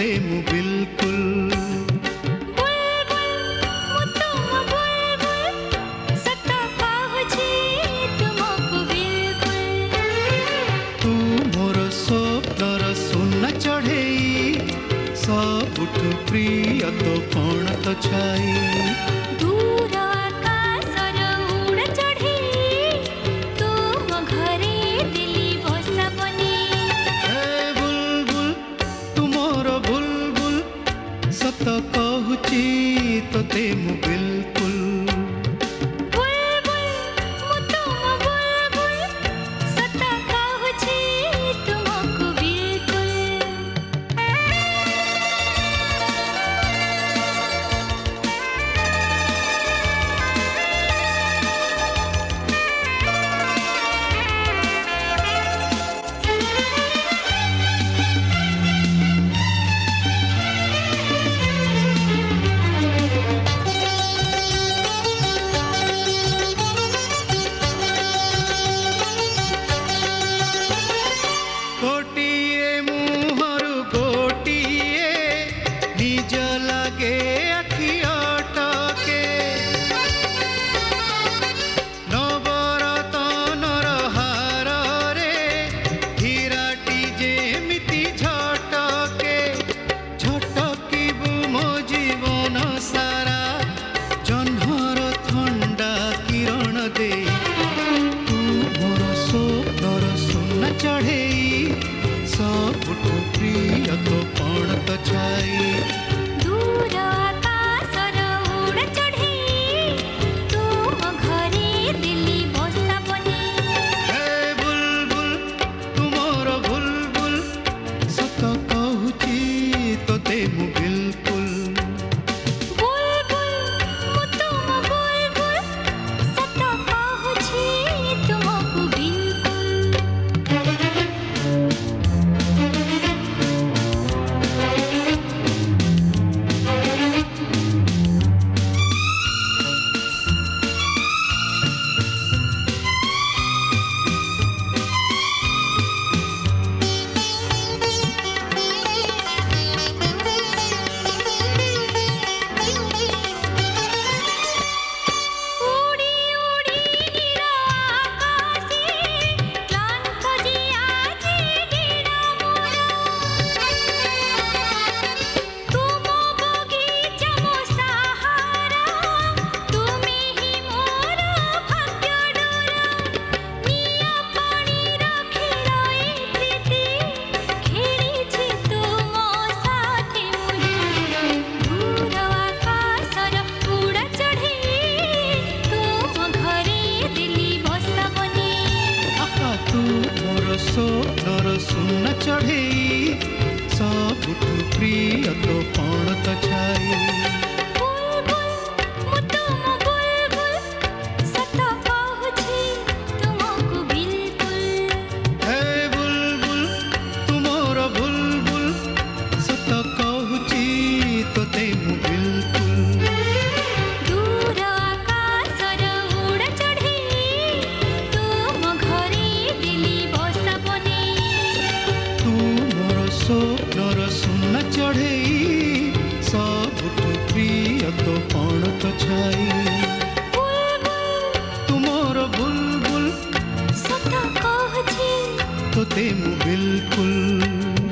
तोते मु बिल्कुल सबुठु प्रिय तो कौन तो छाई दूर आकाशर उड़ चढ़ी तुम घरे दिली बसा बनी हे बुलबुल तुमरो बुलबुल सत कहूची तोते मु बिल्कुल सबुठु प्रिय तो कौन तो छाई दूर आकाशर उड़ चढ़ी तुम घरे दिली बसा बनी हे बुलबुल तुमरो बुलबुल सत कहूची तोते मु बिल्कुल सोनर सुन चढ़े सबुठु प्रिय तो कौन तो छाई हे बुलबुल तुमरो बुलबुल सत कहूची तोते मु बिल्कुल दूर आकाशर उड़ चढ़ी तुम घरे दिली बसा बनी सोनर सुन चढ़े सबुठु प्रिय तो कौन तो छाई तुमरो बुलबुल सत कहूची तोते मु बिल्कुल।